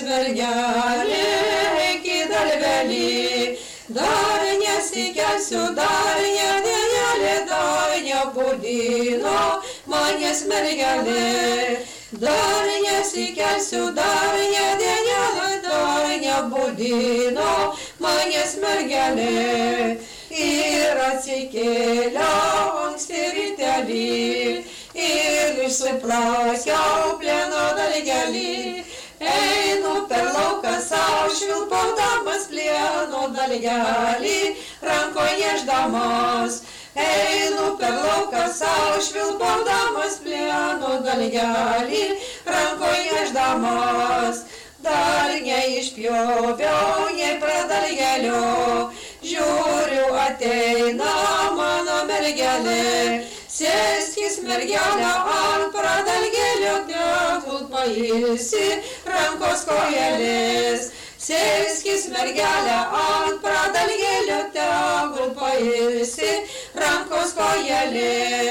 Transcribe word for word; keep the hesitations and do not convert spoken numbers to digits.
mergelė, iki dar vėly, dar nesikelsiu, dar nedėjelė, dar nebudino manęs mergelė. Dar nesikelsiu, dar nedėjelė, dar nebudino manęs mergelė. Ir atsikėliau anksti rytelį, ir išsiplaukiau plieno dalgelį. Einu per lauką savo švilpaudamas plieno dalgelį, rankoje nešdamas. Einu per lauką savo švilpaudamas plieno dalgelį, rankoje nešdamas. Dar neišpjoviau, nei prie dalgelio, žiūriu ateina mano mergelė. Sėskis mergelė ant pradalgelio, tegul pailsi rankos kojelės. Sėskis mergelė ant pradalgelio, tegul pailsi rankos kojelės.